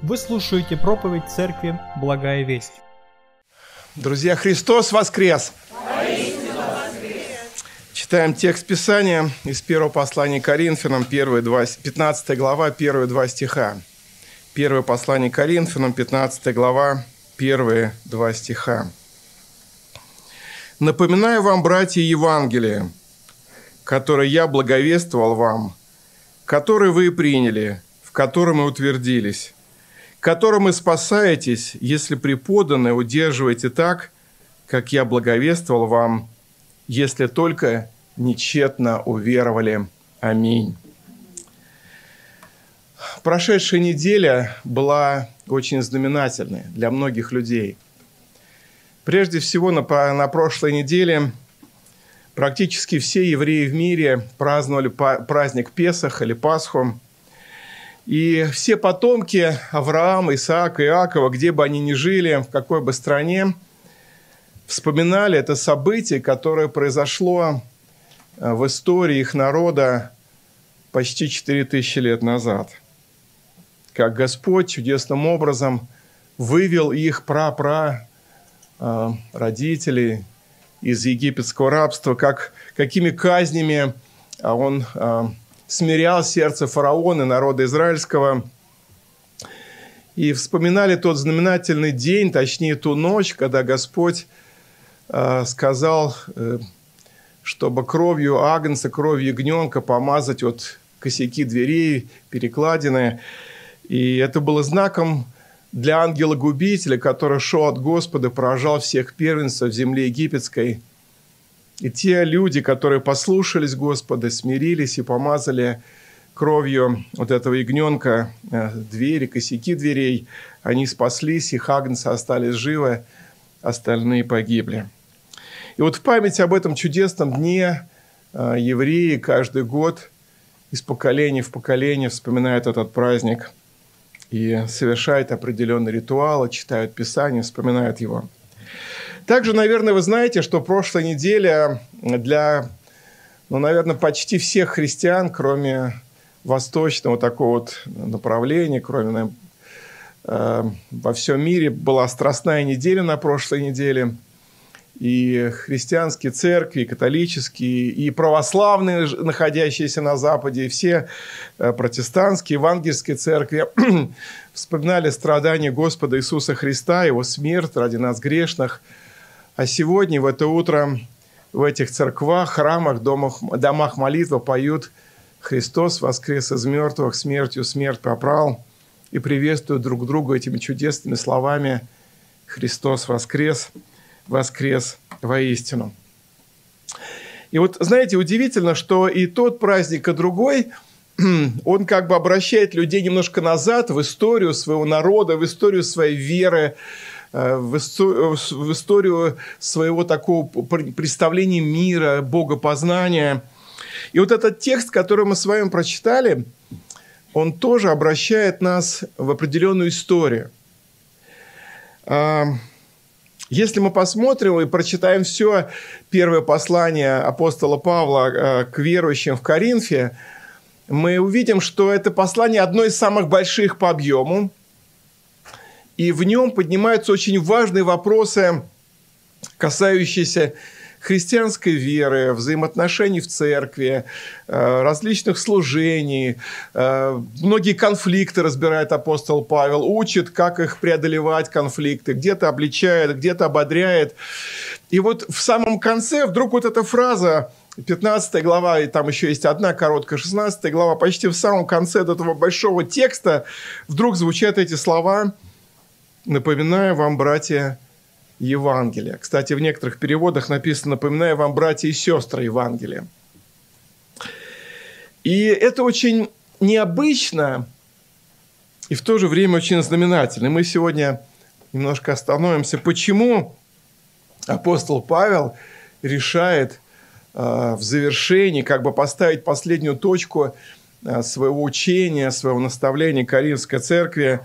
Вы слушаете проповедь Церкви «Благая весть». Друзья, Христос воскрес! Читаем текст Писания из первого послания к Коринфянам, 15 глава, первые два стиха. Первое послание к Коринфянам, 15 глава, первые два стиха. «Напоминаю вам, братья, Евангелие, которое я благовествовал вам, которое вы приняли, в котором и утвердились, которым и спасаетесь, если преподанное удерживаете так, как я благовествовал вам, если только нечетно уверовали. Аминь». Прошедшая неделя была очень знаменательной для многих людей. Прежде всего, на прошлой неделе практически все евреи в мире праздновали праздник Песах или Пасху. И все потомки Авраама, Исаака, Иакова, где бы они ни жили, в какой бы стране, вспоминали это событие, которое произошло в истории их народа почти 4000 лет назад. Как Господь чудесным образом вывел их родителей из египетского рабства, какими казнями Он смирял сердце фараона и народа израильского. И вспоминали тот знаменательный день, точнее ту ночь, когда Господь сказал, чтобы кровью агнца, кровью ягненка помазать косяки дверей, перекладины. И это было знаком для ангела-губителя, который шел от Господа, поражал всех первенцев в земле египетской. И те люди, которые послушались Господа, смирились и помазали кровью этого ягненка двери, косяки дверей, они спаслись, их агнцы остались живы, остальные погибли. И в память об этом чудесном дне евреи каждый год из поколения в поколение вспоминают этот праздник и совершают определенные ритуалы, читают Писание, вспоминают его. Также, наверное, вы знаете, что прошлая неделя для, наверное, почти всех христиан, кроме восточного такого направления, кроме, во всем мире, была страстная неделя на прошлой неделе. И христианские церкви, и католические, и православные, находящиеся на Западе, и все протестантские, евангельские церкви вспоминали страдания Господа Иисуса Христа, Его смерть ради нас грешных. А сегодня, в это утро, в этих церквах, храмах, домах молитвы поют «Христос воскрес из мертвых, смертью смерть попрал», и приветствуют друг друга этими чудесными словами «Христос воскрес, воскрес воистину». И знаете, удивительно, что и тот праздник, и другой, он обращает людей немножко назад в историю своего народа, в историю своей веры, в историю своего такого представления мира, богопознания. И этот текст, который мы с вами прочитали, он тоже обращает нас в определенную историю. Если мы посмотрим и прочитаем все первое послание апостола Павла к верующим в Коринфе, мы увидим, что это послание одно из самых больших по объему, и в нем поднимаются очень важные вопросы, касающиеся христианской веры, взаимоотношений в церкви, различных служений. Многие конфликты разбирает апостол Павел, учит, как их преодолевать, конфликты, где-то обличает, где-то ободряет. И в самом конце вдруг эта фраза, 15 глава, и там еще есть одна короткая, 16 глава, почти в самом конце этого большого текста вдруг звучат эти слова: «Напоминаю вам, братья, Евангелие». Кстати, в некоторых переводах написано «Напоминаю вам, братья и сестры, Евангелие». И это очень необычно и в то же время очень знаменательно. И мы сегодня немножко остановимся, почему апостол Павел решает в завершении поставить последнюю точку своего учения, своего наставления Коринфской церкви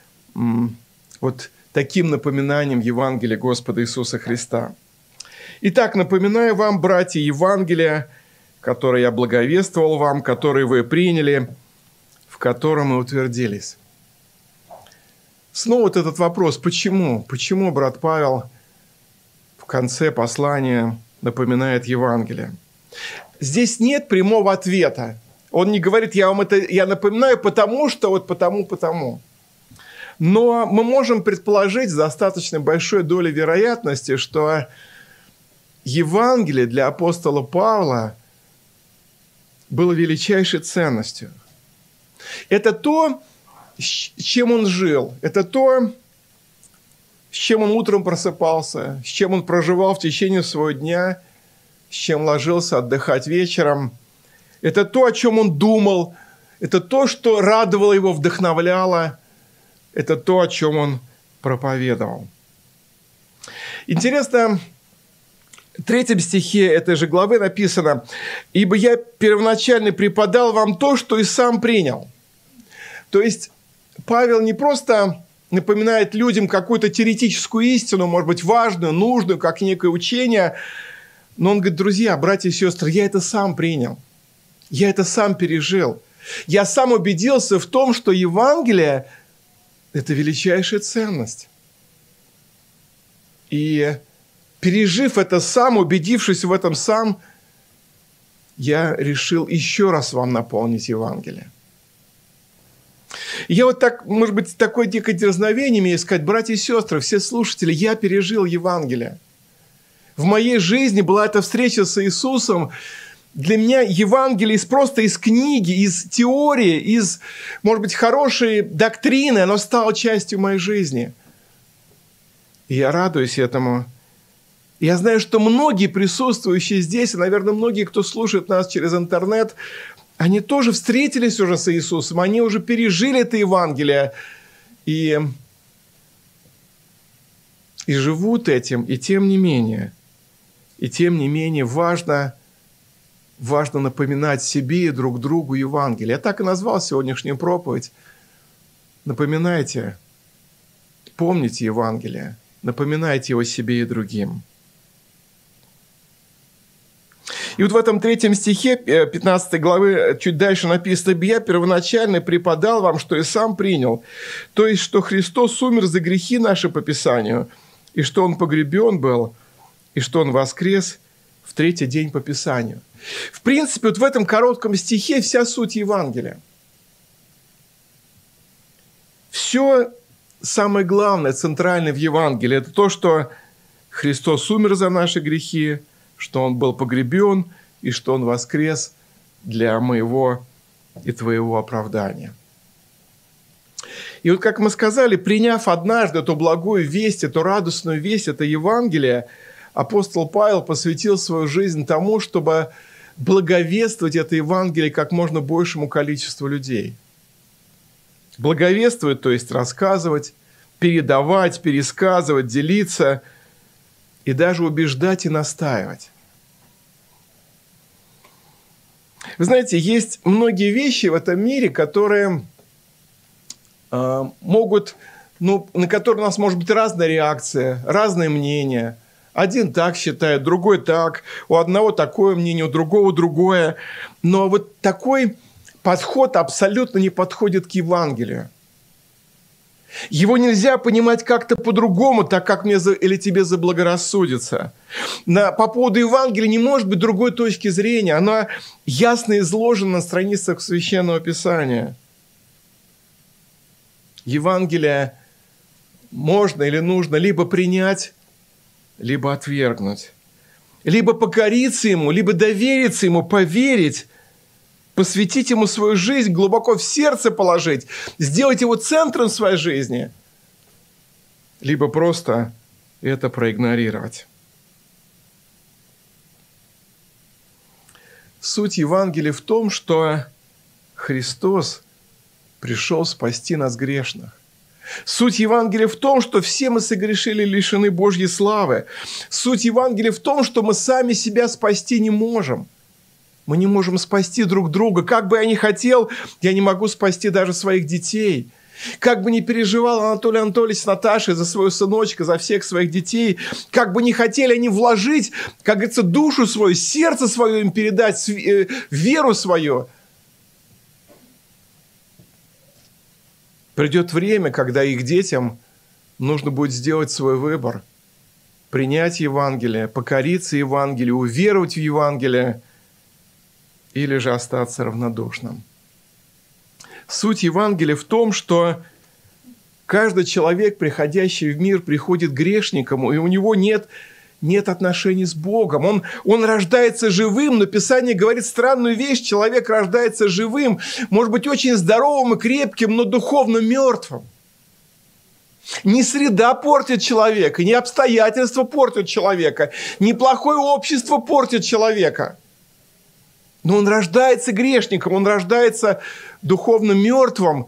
таким напоминанием Евангелия Господа Иисуса Христа. «Итак, напоминаю вам, братья, Евангелие, которое я благовествовал вам, которое вы приняли, в котором и утвердились». снова вот этот вопрос, почему? Почему брат Павел в конце послания напоминает Евангелие? Здесь нет прямого ответа. Он не говорит, я напоминаю, потому что, вот потому. Но мы можем предположить с достаточно большой долей вероятности, что Евангелие для апостола Павла было величайшей ценностью. Это то, с чем он жил. Это то, с чем он утром просыпался, с чем он проживал в течение своего дня, с чем ложился отдыхать вечером. Это то, о чем он думал. Это то, что радовало его, вдохновляло. Это то, о чем он проповедовал. Интересно, в 3 стихе этой же главы написано: «Ибо я первоначально преподал вам то, что и сам принял». То есть Павел не просто напоминает людям какую-то теоретическую истину, может быть, важную, нужную, как некое учение, но он говорит: друзья, братья и сестры, я это сам принял, я это сам пережил. Я сам убедился в том, что Евангелие – это величайшая ценность. И пережив это сам, убедившись в этом сам, я решил еще раз вам наполнить Евангелие. И я вот так, может быть, такое дикое дерзновение имею сказать: братья и сестры, все слушатели, я пережил Евангелие. В моей жизни была эта встреча с Иисусом. Для меня Евангелие просто из книги, из теории, из, может быть, хорошей доктрины, оно стало частью моей жизни. И я радуюсь этому. Я знаю, что многие присутствующие здесь, и, наверное, многие, кто слушает нас через интернет, они тоже встретились уже с Иисусом, они уже пережили это Евангелие и живут этим, и тем не менее важно напоминать себе и друг другу Евангелие. Я так и назвал сегодняшнюю проповедь. Напоминайте, помните Евангелие, напоминайте его себе и другим. И вот в этом 3 стихе 15 главы чуть дальше написано: «Я первоначально преподал вам, что и сам принял, то есть, что Христос умер за грехи наши по Писанию, и что Он погребен был, и что Он воскрес в 3-й день по Писанию». В принципе, вот в этом коротком стихе вся суть Евангелия. Все самое главное, центральное в Евангелии – это то, что Христос умер за наши грехи, что Он был погребен и что Он воскрес для моего и твоего оправдания. И вот, как мы сказали, приняв однажды эту благую весть, эту радостную весть, это Евангелие, апостол Павел посвятил свою жизнь тому, чтобы благовествовать это Евангелие как можно большему количеству людей. Благовествовать, то есть рассказывать, передавать, пересказывать, делиться и даже убеждать и настаивать. Вы знаете, есть многие вещи в этом мире, которые могут, на которые у нас может быть разная реакция, разные мнения. Один так считает, другой так, у одного такое мнение, у другого другое. Но вот такой подход абсолютно не подходит к Евангелию. Его нельзя понимать как-то по-другому, так как мне или тебе заблагорассудится. По поводу Евангелия не может быть другой точки зрения. Она ясно изложена на страницах Священного Писания. Евангелие можно или нужно либо принять, либо отвергнуть. Либо покориться ему, либо довериться ему, поверить, посвятить ему свою жизнь, глубоко в сердце положить, сделать его центром своей жизни, либо просто это проигнорировать. Суть Евангелия в том, что Христос пришел спасти нас грешных. Суть Евангелия в том, что все мы согрешили, лишены Божьей славы. Суть Евангелия в том, что мы сами себя спасти не можем. Мы не можем спасти друг друга. Как бы я ни хотел, я не могу спасти даже своих детей. Как бы ни переживал Анатолий Анатольевич с Наташей за своего сыночка, за всех своих детей, как бы ни хотели они вложить, как говорится, душу свою, сердце свое им передать, веру свою, Придет время, когда их детям нужно будет сделать свой выбор, принять Евангелие, покориться Евангелию, уверовать в Евангелие или же остаться равнодушным. Суть Евангелия в том, что каждый человек, приходящий в мир, приходит грешником, и у него нет отношений с Богом. Он рождается живым, но Писание говорит странную вещь. Человек рождается живым, может быть, очень здоровым и крепким, но духовно мертвым. Не среда портит человека, не обстоятельства портят человека, не плохое общество портит человека. Но он рождается грешником, он рождается духовно мертвым.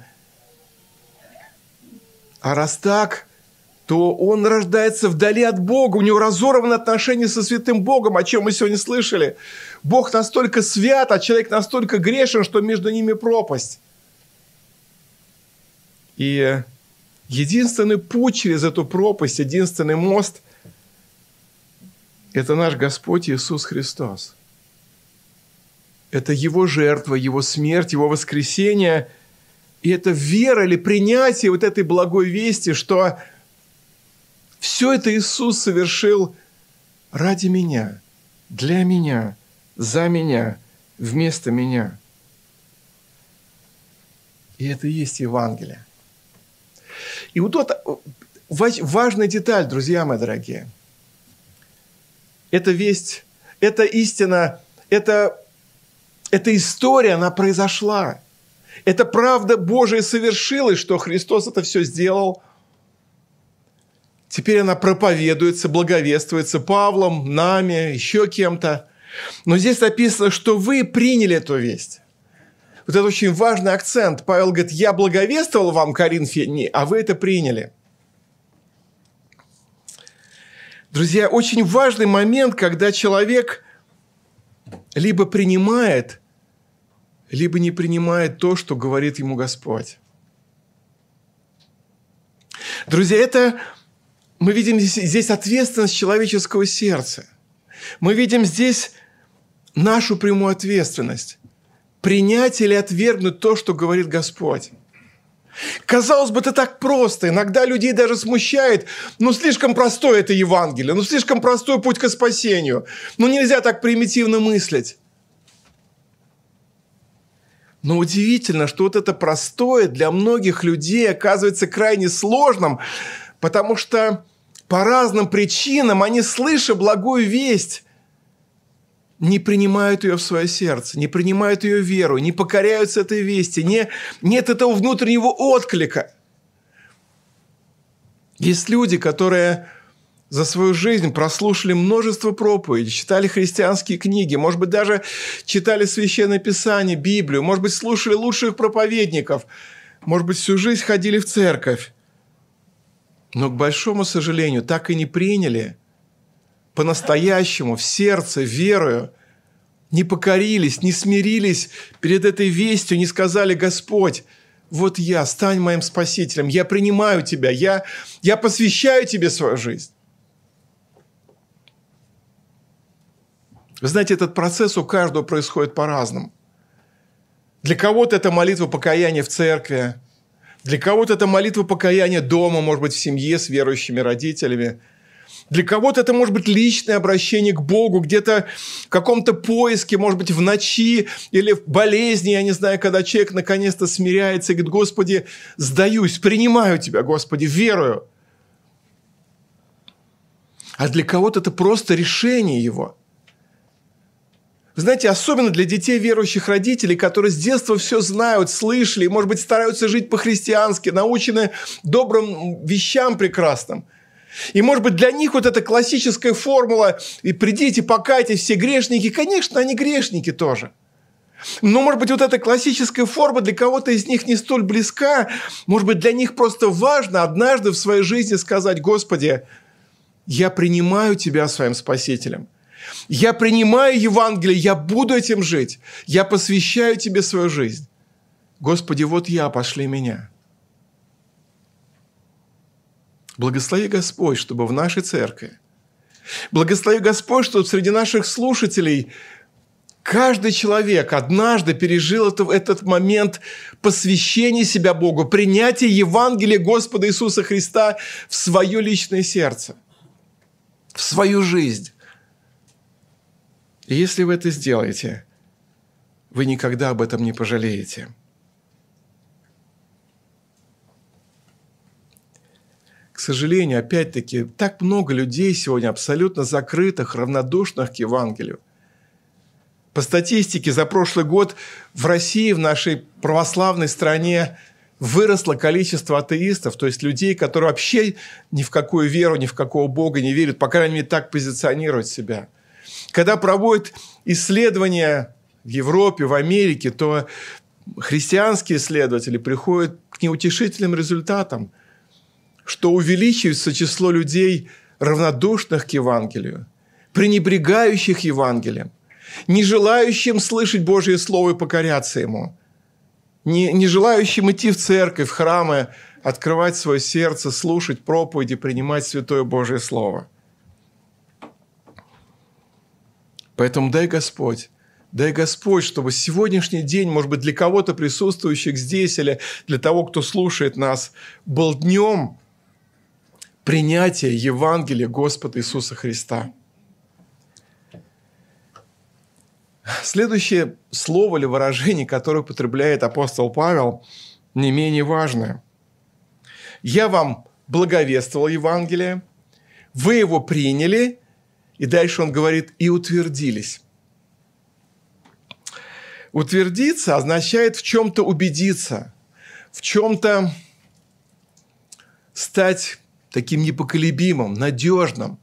А раз так, то он рождается вдали от Бога, у него разорваны отношения со святым Богом, о чем мы сегодня слышали. Бог настолько свят, а человек настолько грешен, что между ними пропасть. И единственный путь через эту пропасть, единственный мост – это наш Господь Иисус Христос. Это Его жертва, Его смерть, Его воскресение. И это вера или принятие вот этой благой вести, что все это Иисус совершил ради меня, для меня, за меня, вместо меня. И это и есть Евангелие. И вот тут важная деталь, друзья мои дорогие. Эта весть, эта истина, эта история, она произошла. Эта правда Божия совершилась, что Христос это все сделал. Теперь она проповедуется, благовествуется Павлом, нами, еще кем-то. Но здесь написано, что вы приняли эту весть. Вот это очень важный акцент. Павел говорит, я благовествовал вам, коринфяне, а вы это приняли. Друзья, очень важный момент, когда человек либо принимает, либо не принимает то, что говорит ему Господь. Друзья, мы видим здесь ответственность человеческого сердца. Мы видим здесь нашу прямую ответственность. Принять или отвергнуть то, что говорит Господь. Казалось бы, это так просто. Иногда людей даже смущает. Слишком простое это Евангелие. Слишком простой путь к спасению. Нельзя так примитивно мыслить. Но удивительно, что вот это простое для многих людей оказывается крайне сложным, потому что по разным причинам они, слыша благую весть, не принимают ее в свое сердце, не принимают ее веру, не покоряются этой вести, нет этого внутреннего отклика. Есть люди, которые за свою жизнь прослушали множество проповедей, читали христианские книги, может быть, даже читали Священное Писание, Библию, может быть, слушали лучших проповедников, может быть, всю жизнь ходили в церковь. Но, к большому сожалению, так и не приняли по-настоящему, в сердце, верою, не покорились, не смирились перед этой вестью, не сказали: Господь, вот я, стань моим спасителем, я принимаю Тебя, я посвящаю Тебе свою жизнь. Вы знаете, этот процесс у каждого происходит по-разному. Для кого-то это молитва покаяния в церкви, для кого-то это молитва покаяния дома, может быть, в семье с верующими родителями. Для кого-то это может быть личное обращение к Богу, где-то в каком-то поиске, может быть, в ночи или в болезни, я не знаю, когда человек наконец-то смиряется и говорит: Господи, сдаюсь, принимаю Тебя, Господи, верую. А для кого-то это просто решение его. Вы знаете, особенно для детей верующих родителей, которые с детства все знают, слышали, и, может быть, стараются жить по-христиански, научены добрым вещам прекрасным. И, может быть, для них вот эта классическая формула «и придите, покайтесь, все грешники», конечно, они грешники тоже. Но, может быть, вот эта классическая форма для кого-то из них не столь близка. Может быть, для них просто важно однажды в своей жизни сказать: Господи, я принимаю Тебя своим Спасителем. Я принимаю Евангелие, я буду этим жить. Я посвящаю Тебе свою жизнь. Господи, вот я, пошли меня. Благослови Господь, чтобы в нашей церкви, благослови Господь, чтобы среди наших слушателей Каждый человек однажды пережил этот момент посвящения себя Богу, принятия Евангелия Господа Иисуса Христа в свое личное сердце, в свою жизнь. И если вы это сделаете, вы никогда об этом не пожалеете. К сожалению, опять-таки, так много людей сегодня абсолютно закрытых, равнодушных к Евангелию. По статистике, за прошлый год в России, в нашей православной стране, выросло количество атеистов, то есть людей, которые вообще ни в какую веру, ни в какого Бога не верят, по крайней мере, так позиционируют себя. Когда проводят исследования в Европе, в Америке, то христианские исследователи приходят к неутешительным результатам, что увеличивается число людей, равнодушных к Евангелию, пренебрегающих Евангелием, не желающим слышать Божье Слово и покоряться Ему, не желающим идти в церковь, в храмы, открывать свое сердце, слушать проповеди, принимать Святое Божье Слово. Поэтому дай Господь, чтобы сегодняшний день, может быть, для кого-то присутствующих здесь или для того, кто слушает нас, был днем принятия Евангелия Господа Иисуса Христа. Следующее слово или выражение, которое употребляет апостол Павел, не менее важное. «Я вам благовествовал Евангелие, вы его приняли», и дальше он говорит, «и утвердились». Утвердиться означает в чем-то убедиться, в чем-то стать таким непоколебимым, надежным.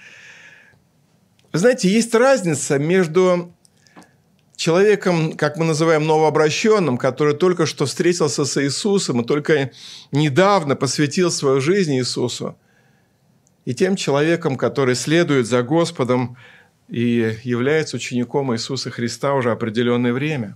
Вы знаете, есть разница между человеком, как мы называем, новообращенным, который только что встретился с Иисусом и только недавно посвятил свою жизнь Иисусу, и тем человеком, который следует за Господом и является учеником Иисуса Христа уже определенное время.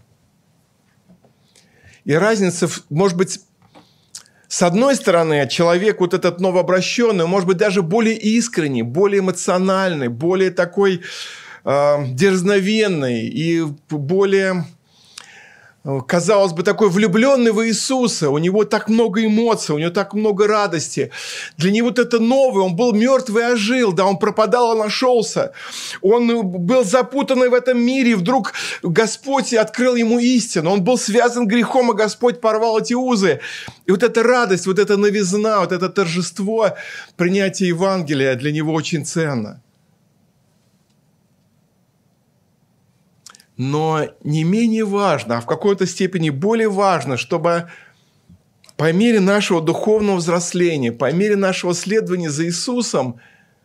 И разница, может быть, с одной стороны, человек вот этот новообращенный, может быть, даже более искренний, более эмоциональный, более такой дерзновенный и более, казалось бы, такой влюбленный в Иисуса. У него так много эмоций, у него так много радости. Для него это новое. Он был мертвый и ожил, да, он пропадал и нашелся. Он был запутанный в этом мире, и вдруг Господь открыл ему истину. Он был связан грехом, и Господь порвал эти узы. И вот эта радость, вот эта новизна, вот это торжество принятия Евангелия для него очень ценно. Но не менее важно, а в какой-то степени более важно, чтобы по мере нашего духовного взросления, по мере нашего следования за Иисусом,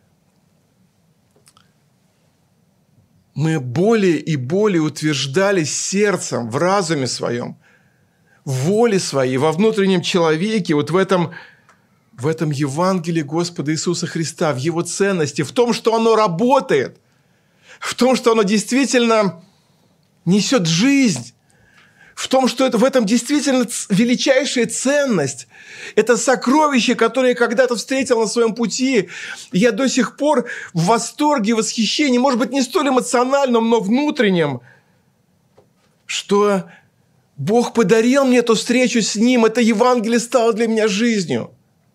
мы более и более утверждались сердцем, в разуме своем, в воле своей, во внутреннем человеке, вот в этом Евангелии Господа Иисуса Христа, в Его ценности, в том, что оно работает, в том, что оно действительно несет жизнь, в том, что в этом действительно величайшая ценность. Это сокровище, которое я когда-то встретил на своем пути. И я до сих пор в восторге, восхищении, может быть, не столь эмоциональном, но внутреннем, что Бог подарил мне эту встречу с Ним. Это Евангелие стало для меня жизнью.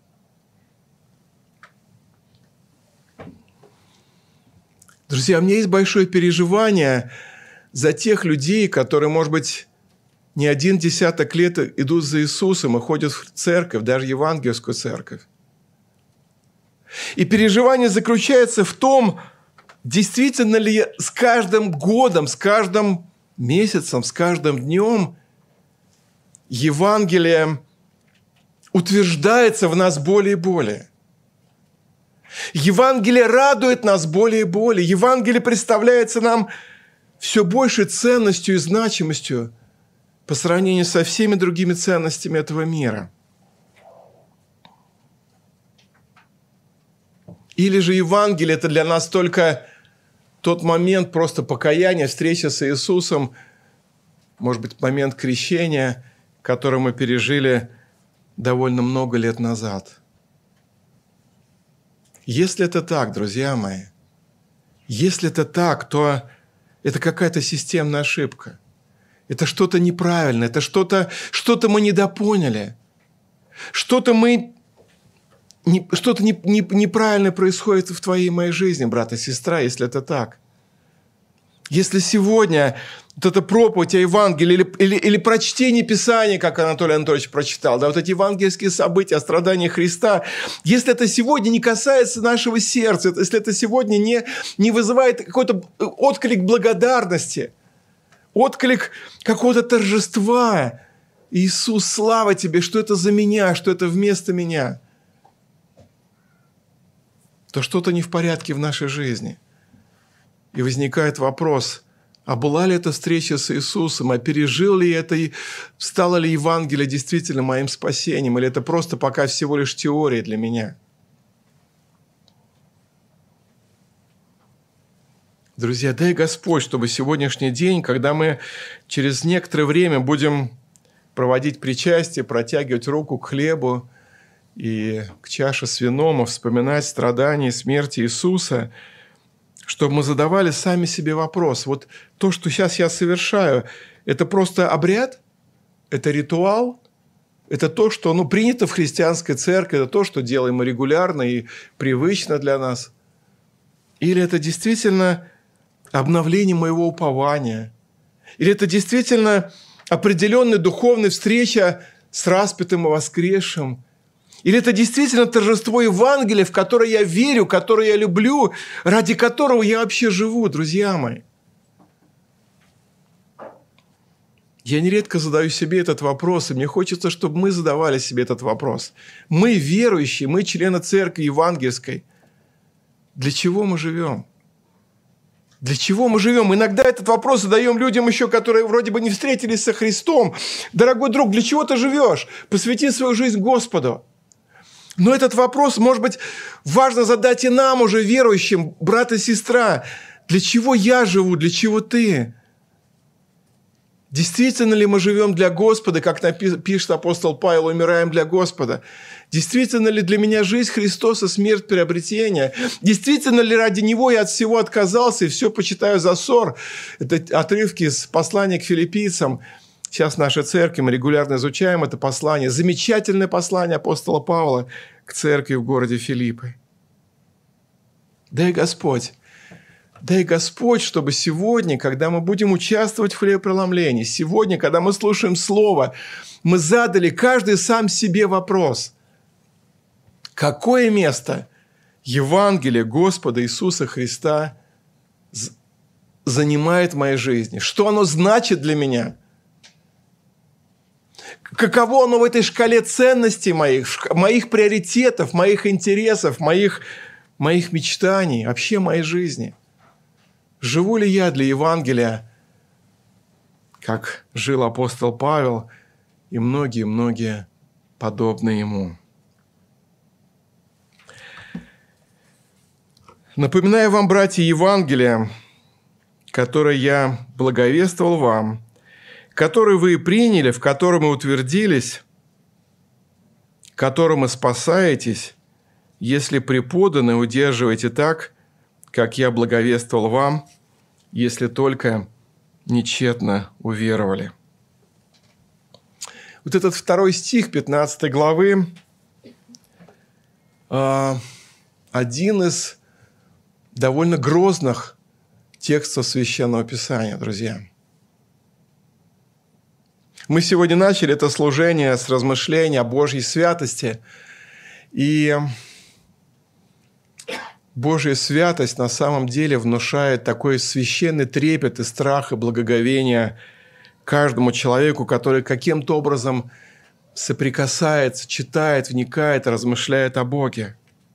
Друзья, у меня есть большое переживание за тех людей, которые, может быть, не один десяток лет идут за Иисусом и ходят в церковь, даже евангельскую церковь. И переживание заключается в том, действительно ли с каждым годом, с каждым месяцем, с каждым днем Евангелие утверждается в нас более и более. Евангелие радует нас более и более. Евангелие представляется нам все большей ценностью и значимостью по сравнению со всеми другими ценностями этого мира. Или же Евангелие – это для нас только тот момент просто покаяния, встреча с Иисусом, может быть, момент крещения, который мы пережили довольно много лет назад. Если это так, друзья мои, если это так, то это какая-то системная ошибка. Это что-то неправильное, это что-то мы недопоняли. Что-то неправильно происходит в твоей и моей жизни, брат и сестра, если это так. Если сегодня вот эта проповедь о Евангелии или прочтение Писания, как Анатолий Анатольевич прочитал, да, вот эти евангельские события о страдании Христа, если это сегодня не касается нашего сердца, если это сегодня не вызывает какой-то отклик благодарности, отклик какого-то торжества, Иисус, слава Тебе, что это за меня, что это вместо меня, то что-то не в порядке в нашей жизни. И возникает вопрос, а была ли эта встреча с Иисусом, а пережил ли это, и стало ли Евангелие действительно моим спасением, или это просто пока всего лишь теория для меня? Друзья, дай Господь, чтобы сегодняшний день, когда мы через некоторое время будем проводить причастие, протягивать руку к хлебу и к чаше с вином, и вспоминать страдания и смерть Иисуса, чтобы мы задавали сами себе вопрос. Вот то, что сейчас я совершаю, это просто обряд? Это ритуал? Это то, что принято в христианской церкви, это то, что делаем мы регулярно и привычно для нас? Или это действительно обновление моего упования? Или это действительно определенная духовная встреча с распятым и воскресшим? Или это действительно торжество Евангелия, в которое я верю, которое я люблю, ради которого я вообще живу, друзья мои? Я нередко задаю себе этот вопрос, и мне хочется, чтобы мы задавали себе этот вопрос. Мы верующие, мы члены церкви евангельской. Для чего мы живем? Для чего мы живем? Иногда этот вопрос задаем людям еще, которые вроде бы не встретились со Христом. Дорогой друг, для чего ты живешь? Посвяти свою жизнь Господу. Но этот вопрос, может быть, важно задать и нам, уже верующим, брат и сестра. Для чего я живу? Для чего ты? Действительно ли мы живем для Господа, как пишет апостол Павел, умираем для Господа? Действительно ли для меня жизнь Христос и смерть приобретения? Действительно ли ради Него я от всего отказался и все почитаю за ссор? Это отрывки из послания к филиппийцам. Сейчас в нашей церкви мы регулярно изучаем это послание. Замечательное послание апостола Павла к церкви в городе Филиппы. Дай Господь, чтобы сегодня, когда мы будем участвовать в хлебопреломлении, сегодня, когда мы слушаем Слово, мы задали каждый сам себе вопрос. Какое место Евангелие Господа Иисуса Христа занимает в моей жизни? Что оно значит для меня? Каково оно в этой шкале ценностей моих приоритетов, моих интересов, моих мечтаний, вообще моей жизни? Живу ли я для Евангелия, как жил апостол Павел и многие-многие подобные ему? Напоминаю вам, братья, Евангелие, которое я благовествовал вам, который вы приняли, в котором и утвердились, которым и спасаетесь, если преподаны, удерживаете так, как я благовествовал вам, если только нечетно уверовали». Вот этот 2 стих 15 главы один из довольно грозных текстов Священного Писания, друзья. Мы сегодня начали это служение с размышления о Божьей святости. И Божья святость на самом деле внушает такой священный трепет и страх и благоговение каждому человеку, который каким-то образом соприкасается, читает, вникает, размышляет о Боге.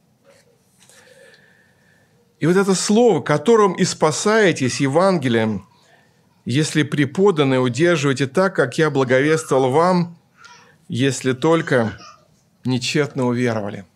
И вот это слово, которым и спасаетесь, Евангелием, если преподаны, удерживайте так, как я благовествовал вам, если только нечетно уверовали.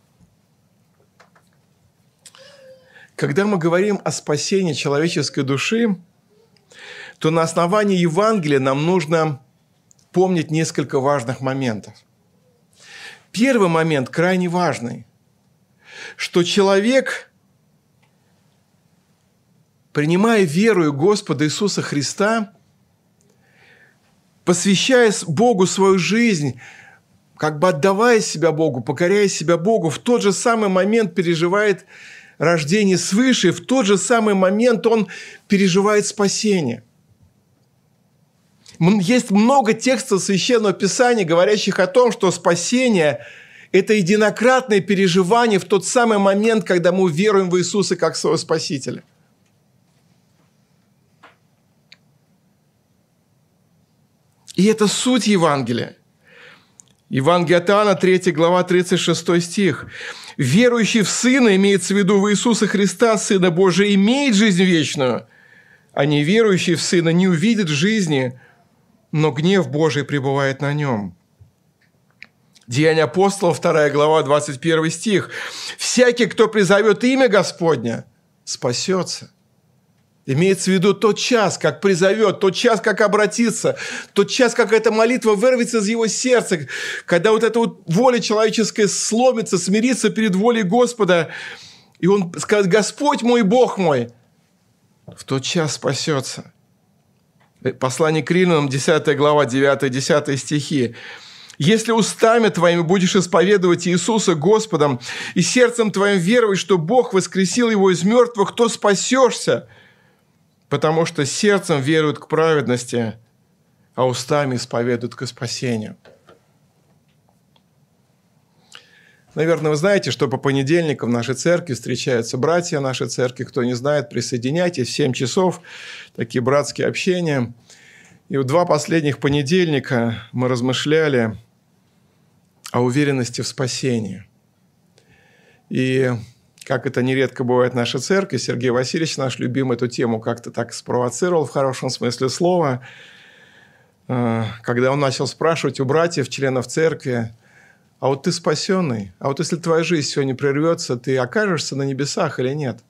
Когда мы говорим о спасении человеческой души, то на основании Евангелия нам нужно помнить несколько важных моментов. Первый момент крайне важный, что человек принимая верою Господа Иисуса Христа, посвящая Богу свою жизнь, как бы отдавая себя Богу, покоряя себя Богу, в тот же самый момент переживает рождение свыше, в тот же самый момент он переживает спасение. Есть много текстов Священного Писания, говорящих о том, что спасение – это единократное переживание в тот самый момент, когда мы веруем в Иисуса как своего Спасителя. И это суть Евангелия. Евангелие от Иоанна, 3 глава, 36 стих. «Верующий в Сына, имеется в виду в Иисуса Христа, Сына Божия, имеет жизнь вечную, а неверующий в Сына не увидит жизни, но гнев Божий пребывает на нем». Деяния апостолов, 2 глава, 21 стих. «Всякий, кто призовет имя Господня, спасется». Имеется в виду тот час, как призовет, тот час, как обратится, тот час, как эта молитва вырвется из его сердца, когда вот эта вот воля человеческая сломится, смирится перед волей Господа, и он скажет: «Господь мой, Бог мой», в тот час спасется. Послание к Римлянам, 10 глава, 9-10 стихи. «Если устами твоими будешь исповедовать Иисуса Господом и сердцем твоим веровать, что Бог воскресил его из мертвых, то спасешься, потому что сердцем веруют к праведности, а устами исповедуют к спасению». Наверное, вы знаете, что по понедельникам в нашей церкви встречаются братья нашей церкви. Кто не знает, присоединяйтесь. В 7 часов такие братские общения. И в 2 последних понедельника мы размышляли о уверенности в спасении. И как это нередко бывает в нашей церкви, Сергей Васильевич, наш любимый, эту тему как-то так спровоцировал в хорошем смысле слова, когда он начал спрашивать у братьев, членов церкви: «А вот ты спасенный? А вот если твоя жизнь сегодня прервется, ты окажешься на небесах или нет?»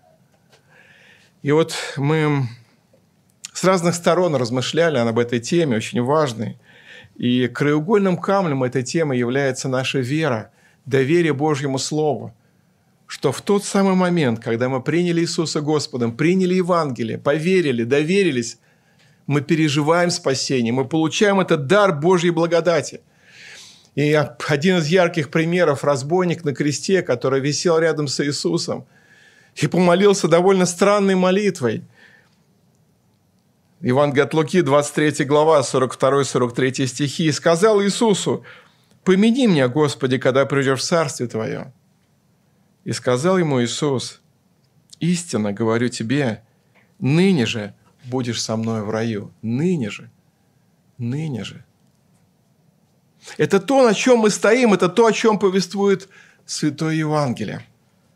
И вот мы с разных сторон размышляли об этой теме, очень важной. И краеугольным камнем этой темы является наша вера, доверие Божьему Слову, что в тот самый момент, когда мы приняли Иисуса Господом, приняли Евангелие, поверили, доверились, мы переживаем спасение, мы получаем этот дар Божьей благодати. И один из ярких примеров – разбойник на кресте, который висел рядом с Иисусом и помолился довольно странной молитвой. Евангелие от Луки, 23 глава, 42-43 стихи. «И сказал Иисусу: помяни меня, Господи, когда придешь в Царствие Твое. И сказал ему Иисус: истинно говорю тебе, ныне же будешь со мной в раю». Ныне же. Ныне же. Это то, на чем мы стоим, это то, о чем повествует Святое Евангелие.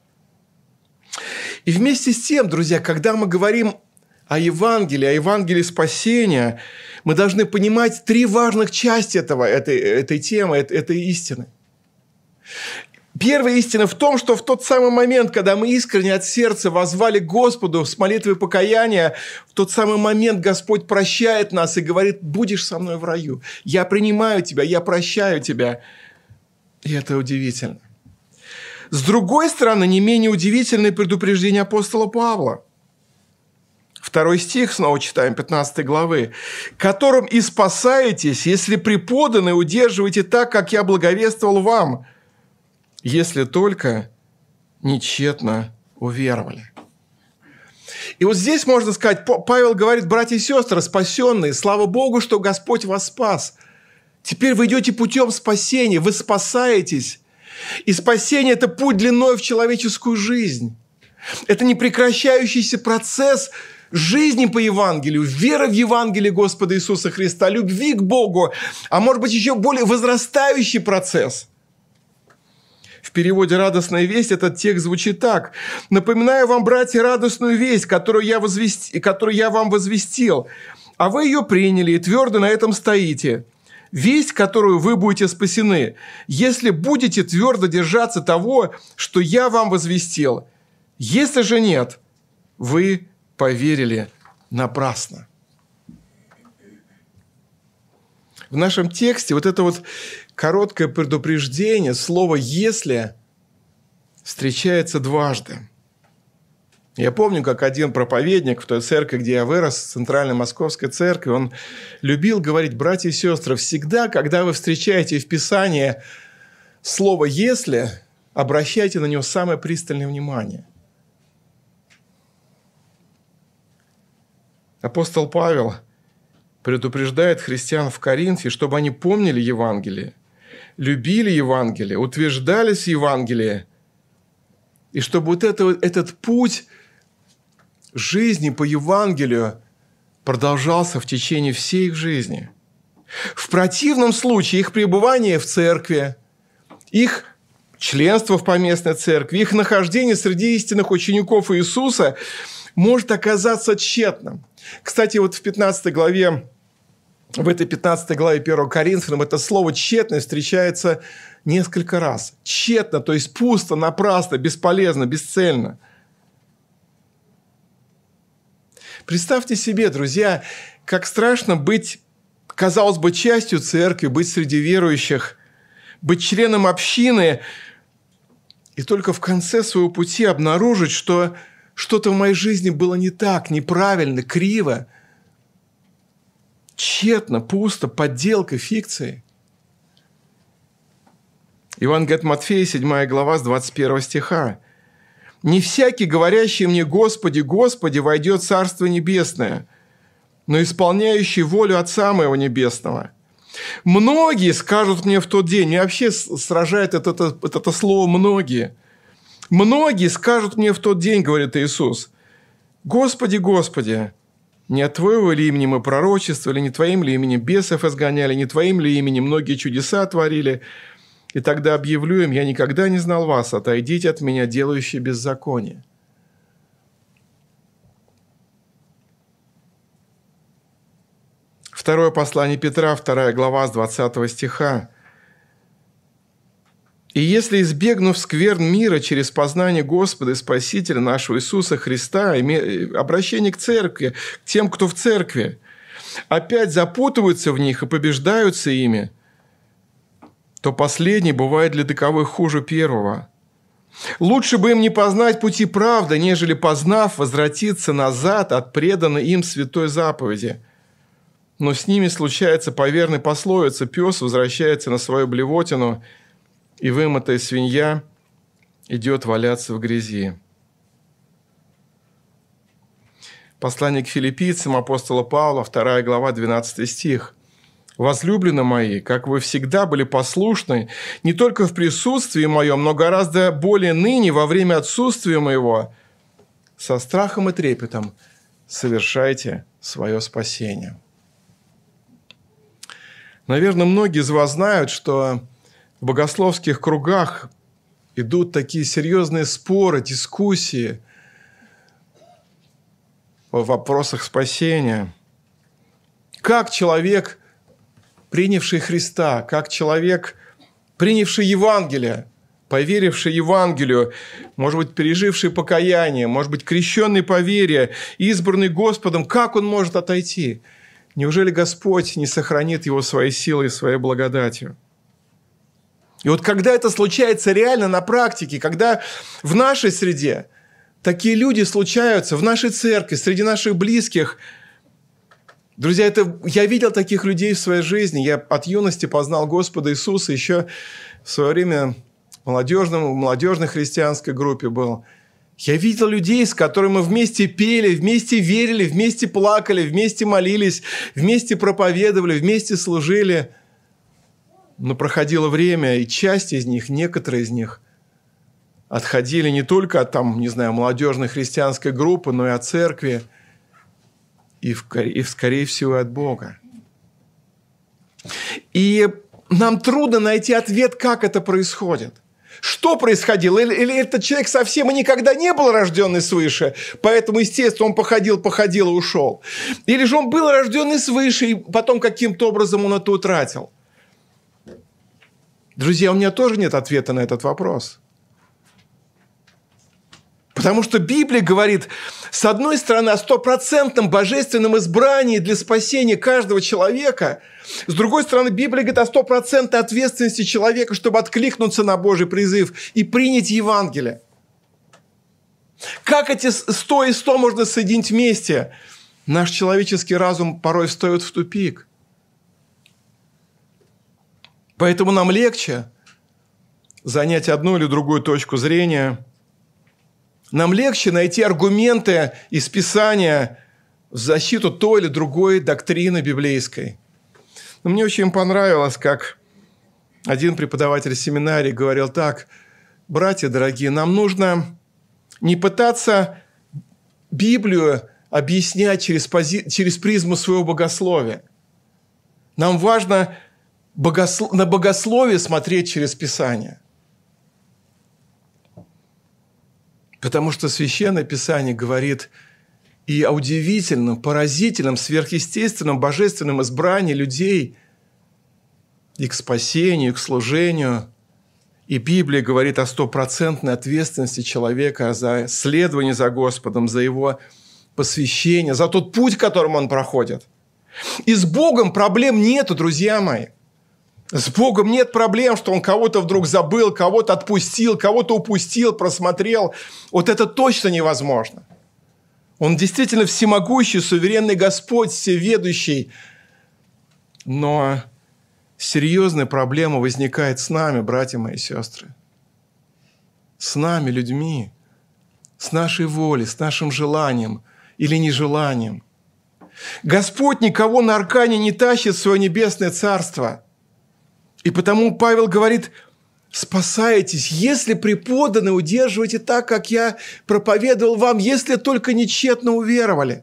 И вместе с тем, друзья, когда мы говорим о Евангелии спасения, мы должны понимать 3 важных части этой темы, этой истины. Первая истина в том, что в тот самый момент, когда мы искренне от сердца воззвали к Господу с молитвой покаяния, в тот самый момент Господь прощает нас и говорит: будешь со мной в раю. Я принимаю тебя, я прощаю тебя. И это удивительно. С другой стороны, не менее удивительное предупреждение апостола Павла. 2 стих, снова читаем, 15 главы. «Которым и спасаетесь, если преподаны удерживаете так, как я благовествовал вам, если только нечетно уверовали». И вот здесь можно сказать, Павел говорит: братья и сестры, спасенные, слава Богу, что Господь вас спас. Теперь вы идете путем спасения, вы спасаетесь. И спасение – это путь длиной в человеческую жизнь. Это непрекращающийся процесс жизни по Евангелию, веры в Евангелие Господа Иисуса Христа, любви к Богу, а может быть еще более возрастающий процесс. В переводе «Радостная весть» этот текст звучит так: «Напоминаю вам, братья, радостную весть, которую я вам возвестил, а вы ее приняли и твердо на этом стоите. Весть, которую вы будете спасены, если будете твердо держаться того, что я вам возвестил. Если же нет, вы поверили напрасно». В нашем тексте вот это вот короткое предупреждение, слово «если» встречается дважды. Я помню, как один проповедник в той церкви, где я вырос, в Центральной Московской церкви, он любил говорить: братья и сестры, всегда, когда вы встречаете в Писании слово «если», обращайте на него самое пристальное внимание. Апостол Павел предупреждает христиан в Коринфе, чтобы они помнили Евангелие, любили Евангелие, утверждались в Евангелии, и чтобы вот этот путь жизни по Евангелию продолжался в течение всей их жизни. В противном случае их пребывание в церкви, их членство в поместной церкви, их нахождение среди истинных учеников Иисуса может оказаться тщетным. Кстати, вот в этой 15 главе 1 Коринфянам это слово «тщетно» встречается несколько раз. Тщетно, то есть пусто, напрасно, бесполезно, бесцельно. Представьте себе, друзья, как страшно быть, казалось бы, частью церкви, быть среди верующих, быть членом общины и только в конце своего пути обнаружить, что что-то в моей жизни было не так, неправильно, криво, тщетно, пусто, подделка, фикцией. Евангелие от Матфея, 7 глава, с 21 стиха. «Не всякий, говорящий мне: Господи, Господи, войдет в Царство Небесное, но исполняющий волю Отца Моего Небесного. Многие скажут мне в тот день». Меня вообще сражает это слово «многие». «Многие скажут мне в тот день, — говорит Иисус, — Господи, Господи, не от Твоего ли имени мы пророчествовали, не Твоим ли именем бесов изгоняли, не Твоим ли именем многие чудеса творили? И тогда объявлю им: я никогда не знал вас, отойдите от меня, делающие беззаконие». Второе послание Петра, 2 глава, с 20 стиха. «И если, избегнув скверн мира через познание Господа и Спасителя нашего Иисуса Христа, обращение к церкви, к тем, кто в церкви, опять запутываются в них и побеждаются ими, то последний бывает для таковых хуже первого. Лучше бы им не познать пути правды, нежели, познав, возвратиться назад от преданной им святой заповеди. Но с ними случается по верной пословице: пес возвращается на свою блевотину, и вымытая свинья идет валяться в грязи». Послание к филиппийцам апостола Павла, 2 глава, 12 стих. «Возлюбленные мои, как вы всегда были послушны, не только в присутствии моем, но гораздо более ныне во время отсутствия моего, со страхом и трепетом совершайте свое спасение». Наверное, многие из вас знают, что в богословских кругах идут такие серьезные споры, дискуссии о вопросах спасения. Как человек, принявший Христа, как человек, принявший Евангелие, поверивший Евангелию, может быть, переживший покаяние, может быть, крещенный по вере, избранный Господом, как он может отойти? Неужели Господь не сохранит его своей силой и своей благодатью? И вот когда это случается реально на практике, когда в нашей среде такие люди случаются, в нашей церкви, среди наших близких, друзья, я видел таких людей в своей жизни. Я от юности познал Господа Иисуса, еще в свое время в молодежной христианской группе был. Я видел людей, с которыми мы вместе пели, вместе верили, вместе плакали, вместе молились, вместе проповедовали, вместе служили. Но проходило время, и часть из них, некоторые из них отходили не только от молодежной христианской группы, но и от церкви, и скорее всего, от Бога. И нам трудно найти ответ, как это происходит. Что происходило? Или этот человек совсем и никогда не был рожденный свыше, поэтому, естественно, он походил и ушел? Или же он был рожденный свыше, и потом каким-то образом он это утратил? Друзья, у меня тоже нет ответа на этот вопрос. Потому что Библия говорит, с одной стороны, о стопроцентном божественном избрании для спасения каждого человека. С другой стороны, Библия говорит о стопроцентной ответственности человека, чтобы откликнуться на Божий призыв и принять Евангелие. Как эти 100 и 100 можно соединить вместе? Наш человеческий разум порой встает в тупик. Поэтому нам легче занять одну или другую точку зрения. Нам легче найти аргументы из Писания в защиту той или другой доктрины библейской. Но мне очень понравилось, как один преподаватель семинарии говорил так: братья дорогие, нам нужно не пытаться Библию объяснять через призму своего богословия. Нам важно на богословие смотреть через Писание. Потому что Священное Писание говорит и о удивительном, поразительном, сверхъестественном, божественном избрании людей и к спасению, и к служению. И Библия говорит о 100% ответственности человека за следование за Господом, за его посвящение, за тот путь, которым он проходит. И с Богом проблем нету, друзья мои. С Богом нет проблем, что Он кого-то вдруг забыл, кого-то отпустил, кого-то упустил, просмотрел. Вот это точно невозможно. Он действительно всемогущий, суверенный Господь, всеведущий. Но серьезная проблема возникает с нами, братья мои и сестры. С нами, людьми, с нашей волей, с нашим желанием или нежеланием. Господь никого на аркане не тащит в свое небесное царство. И потому Павел говорит: спасаетесь, если преподаны, удерживайте так, как я проповедовал вам, если только не тщетно уверовали.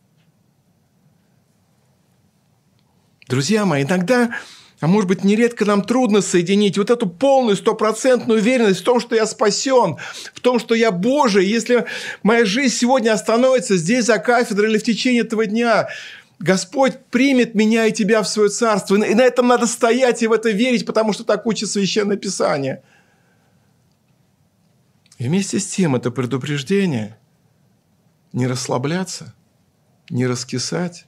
Друзья мои, иногда, а может быть, нередко нам трудно соединить вот эту полную, 100% уверенность в том, что я спасен, в том, что я Божий. Если моя жизнь сегодня остановится здесь за кафедрой или в течение этого дня, Господь примет меня и тебя в свое царство. И на этом надо стоять и в это верить, потому что так учит Священное Писание. И вместе с тем это предупреждение не расслабляться, не раскисать,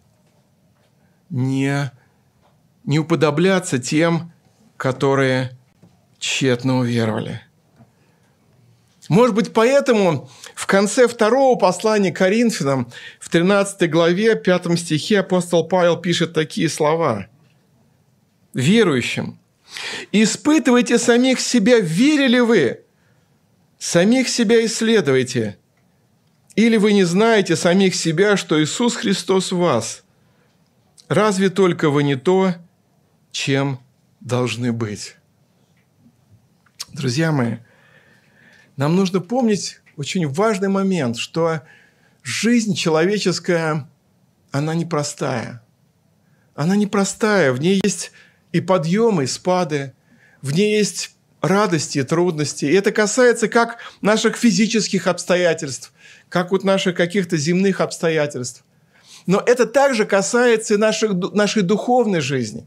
не уподобляться тем, которые тщетно уверовали. Может быть, поэтому в конце 2 послания к Коринфянам, в 13 главе, 5 стихе апостол Павел пишет такие слова: «Верующим, испытывайте самих себя, верили вы, самих себя исследуйте, или вы не знаете самих себя, что Иисус Христос в вас? Разве только вы не то, чем должны быть?» Друзья мои, нам нужно помнить очень важный момент, что жизнь человеческая, она непростая. Она непростая, в ней есть и подъемы, и спады, в ней есть радости и трудности. И это касается как наших физических обстоятельств, как вот наших каких-то земных обстоятельств. Но это также касается и нашей духовной жизни.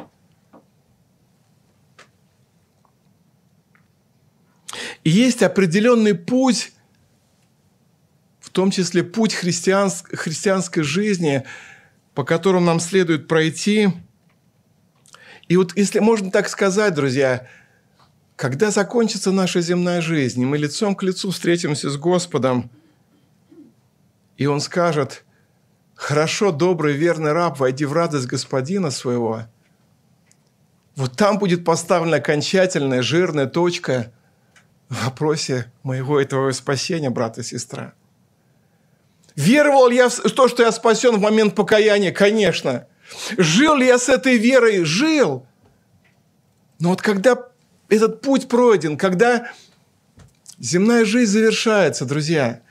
И есть определенный путь, в том числе путь христианской жизни, по которому нам следует пройти. И вот если можно так сказать, друзья, когда закончится наша земная жизнь, и мы лицом к лицу встретимся с Господом, и Он скажет: «Хорошо, добрый, верный раб, войди в радость Господина своего», вот там будет поставлена окончательная жирная точка в вопросе моего и твоего спасения, брат и сестра. Веровал ли я в то, что я спасен в момент покаяния? Конечно. Жил ли я с этой верой? Жил. Но вот когда этот путь пройден, когда земная жизнь завершается, друзья,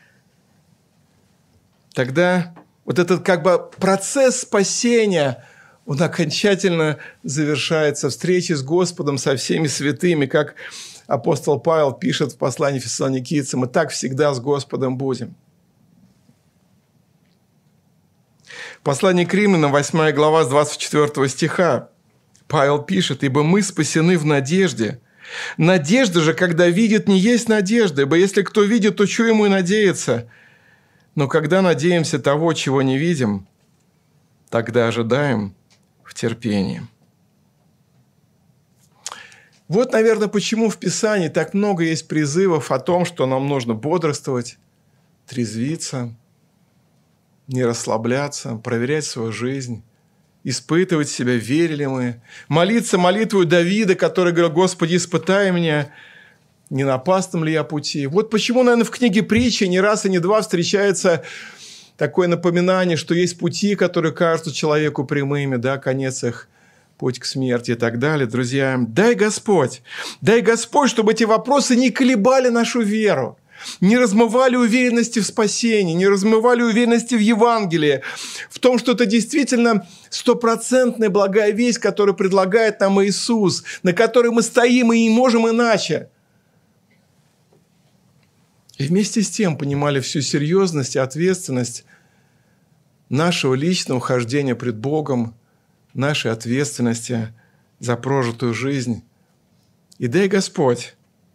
тогда вот этот как бы процесс спасения, он окончательно завершается встречей с Господом, со всеми святыми, как апостол Павел пишет в послании Фессалоникийцам: «Мы так всегда с Господом будем». Послание к Римлянам, 8 глава, с 24 стиха, Павел пишет: «Ибо мы спасены в надежде. Надежда же, когда видит, не есть надежда, ибо если кто видит, то чего ему и надеяться? Но когда надеемся того, чего не видим, тогда ожидаем в терпении». Вот, наверное, почему в Писании так много есть призывов о том, что нам нужно бодрствовать, трезвиться, не расслабляться, проверять свою жизнь, испытывать себя, верили мы, молиться молитву Давида, который говорил: «Господи, испытай меня, не на опасном ли я пути». Вот почему, наверное, в книге Притчи не раз и не два встречается такое напоминание, что есть пути, которые кажутся человеку прямыми, да, конец их – путь к смерти и так далее. Друзья, дай Господь, чтобы эти вопросы не колебали нашу веру, не размывали уверенности в спасении, не размывали уверенности в Евангелии, в том, что это действительно стопроцентная благая весть, которую предлагает нам Иисус, на которой мы стоим и не можем иначе. И вместе с тем понимали всю серьезность и ответственность нашего личного хождения пред Богом, нашей ответственности за прожитую жизнь. И дай Господь,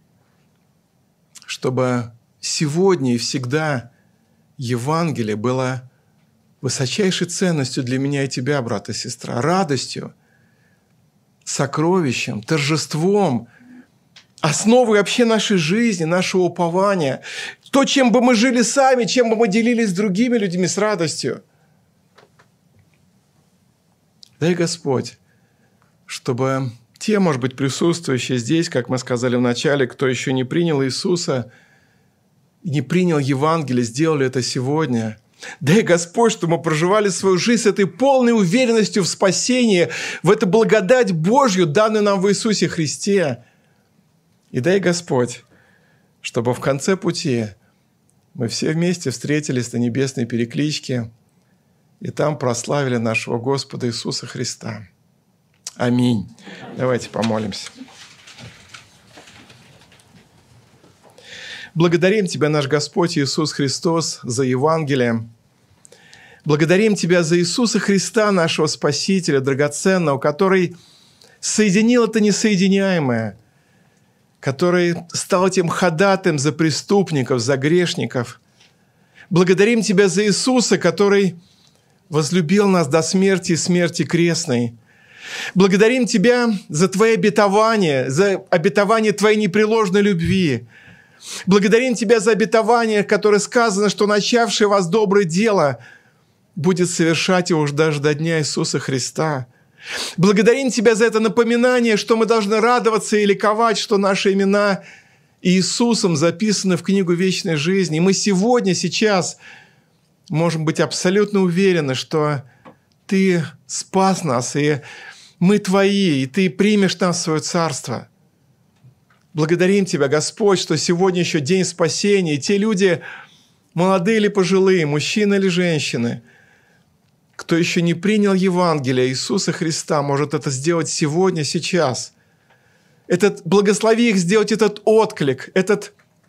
чтобы сегодня и всегда Евангелие было высочайшей ценностью для меня и тебя, брат и сестра, радостью, сокровищем, торжеством, основой вообще нашей жизни, нашего упования. То, чем бы мы жили сами, чем бы мы делились с другими людьми с радостью. Дай Господь, чтобы те, может быть, присутствующие здесь, как мы сказали в начале, кто еще не принял Иисуса, не принял Евангелие, сделали это сегодня. Дай Господь, чтобы мы проживали свою жизнь с этой полной уверенностью в спасении, в эту благодать Божью, данную нам в Иисусе Христе. И дай Господь, чтобы в конце пути мы все вместе встретились на небесной перекличке и там прославили нашего Господа Иисуса Христа. Аминь. Давайте помолимся. Благодарим Тебя, наш Господь Иисус Христос, за Евангелие. Благодарим Тебя за Иисуса Христа, нашего Спасителя, драгоценного, который соединил это несоединяемое, который стал тем ходатаем за преступников, за грешников. Благодарим Тебя за Иисуса, который возлюбил нас до смерти и смерти крестной. Благодарим Тебя за Твои обетования, за обетование Твоей непреложной любви. Благодарим Тебя за обетование, которое сказано, что начавший вас доброе дело будет совершать его даже до дня Иисуса Христа. Благодарим Тебя за это напоминание, что мы должны радоваться и ликовать, что наши имена Иисусом записаны в книгу вечной жизни. И мы сегодня, сейчас можем быть абсолютно уверены, что Ты спас нас, и мы Твои, и Ты примешь нас в Свое Царство. Благодарим Тебя, Господь, что сегодня еще день спасения, и те люди, молодые или пожилые, мужчины или женщины, кто еще не принял Евангелие Иисуса Христа, может это сделать сегодня, сейчас. Благослови их сделать этот отклик, это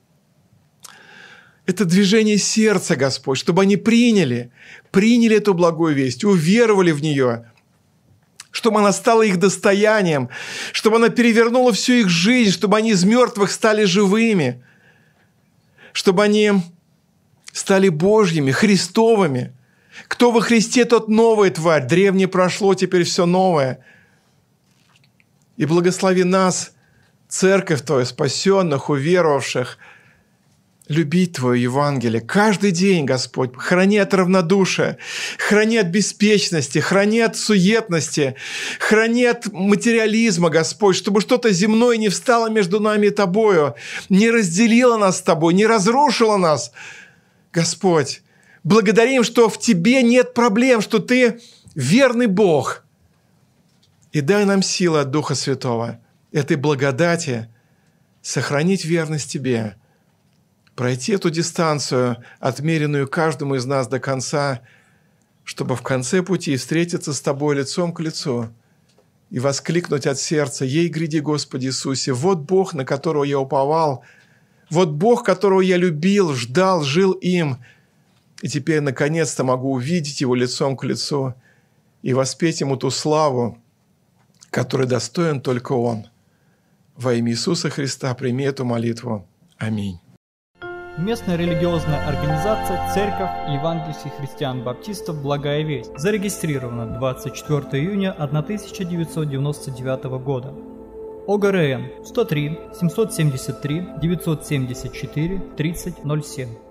движение сердца, Господь, чтобы они приняли эту благую весть, уверовали в нее, чтобы она стала их достоянием, чтобы она перевернула всю их жизнь, чтобы они из мертвых стали живыми, чтобы они стали Божьими, Христовыми. Кто во Христе, тот новая тварь, древнее прошло, теперь все новое. И благослови нас, церковь Твою, спасенных, уверовавших, любить Твое Евангелие каждый день, Господь. Храни от равнодушия, храни от беспечности, храни от суетности, храни от материализма, Господь, чтобы что-то земное не встало между нами и Тобою, не разделило нас с Тобой, не разрушило нас. Господь, благодарим, что в Тебе нет проблем, что Ты верный Бог. И дай нам силы от Духа Святого, этой благодати, сохранить верность Тебе, пройти эту дистанцию, отмеренную каждому из нас до конца, чтобы в конце пути встретиться с Тобой лицом к лицу и воскликнуть от сердца: «Ей гряди, Господи Иисусе, вот Бог, на которого я уповал, вот Бог, которого я любил, ждал, жил им, и теперь наконец-то могу увидеть Его лицом к лицу и воспеть Ему ту славу, которой достоин только Он». Во имя Иисуса Христа прими эту молитву. Аминь. Местная религиозная организация «Церковь евангельских христиан-баптистов Благая Весть» зарегистрирована 24 июня 1999 года. ОГРН 103 773 974 3007.